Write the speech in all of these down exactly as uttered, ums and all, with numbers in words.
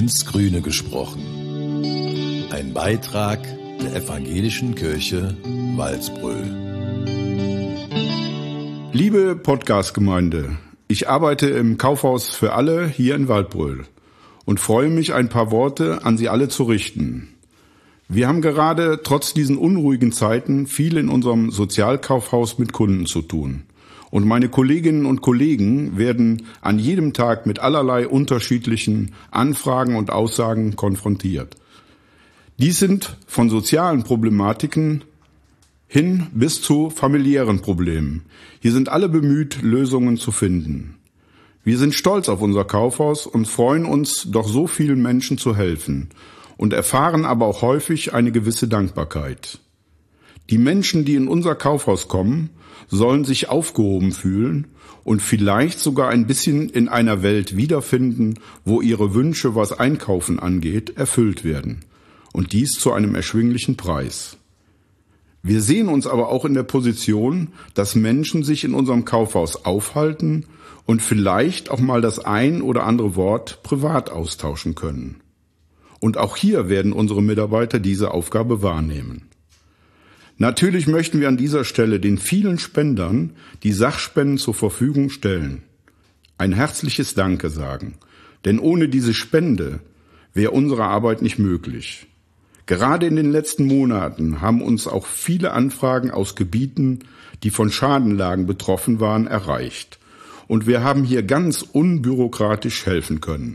ins Grüne gesprochen. Ein Beitrag der Evangelischen Kirche Walsbröl. Liebe Podcast-Gemeinde, ich arbeite im Kaufhaus für alle hier in Waldbröl und freue mich, ein paar Worte an Sie alle zu richten. Wir haben gerade trotz diesen unruhigen Zeiten viel in unserem Sozialkaufhaus mit Kunden zu tun. Und meine Kolleginnen und Kollegen werden an jedem Tag mit allerlei unterschiedlichen Anfragen und Aussagen konfrontiert. Dies sind von sozialen Problematiken hin bis zu familiären Problemen. Hier sind alle bemüht, Lösungen zu finden. Wir sind stolz auf unser Kaufhaus und freuen uns, doch so vielen Menschen zu helfen und erfahren aber auch häufig eine gewisse Dankbarkeit. Die Menschen, die in unser Kaufhaus kommen, sollen sich aufgehoben fühlen und vielleicht sogar ein bisschen in einer Welt wiederfinden, wo ihre Wünsche, was Einkaufen angeht, erfüllt werden. Und dies zu einem erschwinglichen Preis. Wir sehen uns aber auch in der Position, dass Menschen sich in unserem Kaufhaus aufhalten und vielleicht auch mal das ein oder andere Wort privat austauschen können. Und auch hier werden unsere Mitarbeiter diese Aufgabe wahrnehmen. Natürlich möchten wir an dieser Stelle den vielen Spendern die Sachspenden zur Verfügung stellen. Ein herzliches Danke sagen, denn ohne diese Spende wäre unsere Arbeit nicht möglich. Gerade in den letzten Monaten haben uns auch viele Anfragen aus Gebieten, die von Schadenlagen betroffen waren, erreicht. Und wir haben hier ganz unbürokratisch helfen können.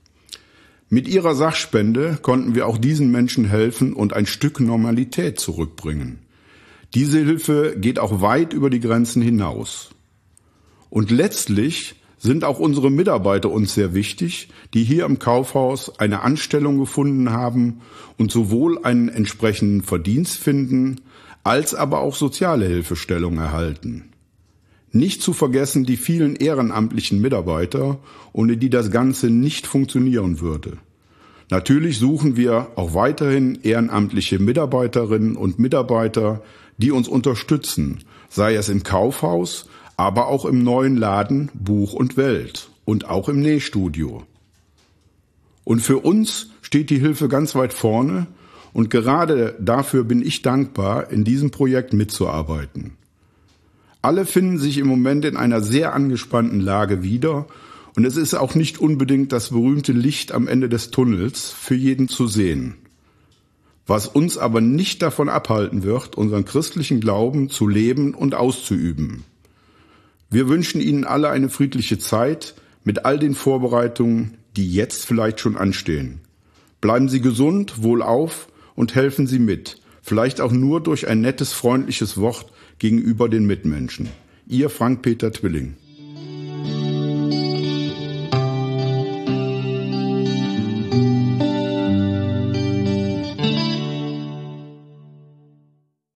Mit ihrer Sachspende konnten wir auch diesen Menschen helfen und ein Stück Normalität zurückbringen. Diese Hilfe geht auch weit über die Grenzen hinaus. Und letztlich sind auch unsere Mitarbeiter uns sehr wichtig, die hier im Kaufhaus eine Anstellung gefunden haben und sowohl einen entsprechenden Verdienst finden, als aber auch soziale Hilfestellung erhalten. Nicht zu vergessen die vielen ehrenamtlichen Mitarbeiter, ohne die das Ganze nicht funktionieren würde. Natürlich suchen wir auch weiterhin ehrenamtliche Mitarbeiterinnen und Mitarbeiter, die uns unterstützen, sei es im Kaufhaus, aber auch im neuen Laden Buch und Welt und auch im Nähstudio. Und für uns steht die Hilfe ganz weit vorne und gerade dafür bin ich dankbar, in diesem Projekt mitzuarbeiten. Alle finden sich im Moment in einer sehr angespannten Lage wieder und es ist auch nicht unbedingt das berühmte Licht am Ende des Tunnels für jeden zu sehen. Was uns aber nicht davon abhalten wird, unseren christlichen Glauben zu leben und auszuüben. Wir wünschen Ihnen alle eine friedliche Zeit mit all den Vorbereitungen, die jetzt vielleicht schon anstehen. Bleiben Sie gesund, wohlauf und helfen Sie mit, vielleicht auch nur durch ein nettes, freundliches Wort gegenüber den Mitmenschen. Ihr Frank-Peter Twilling.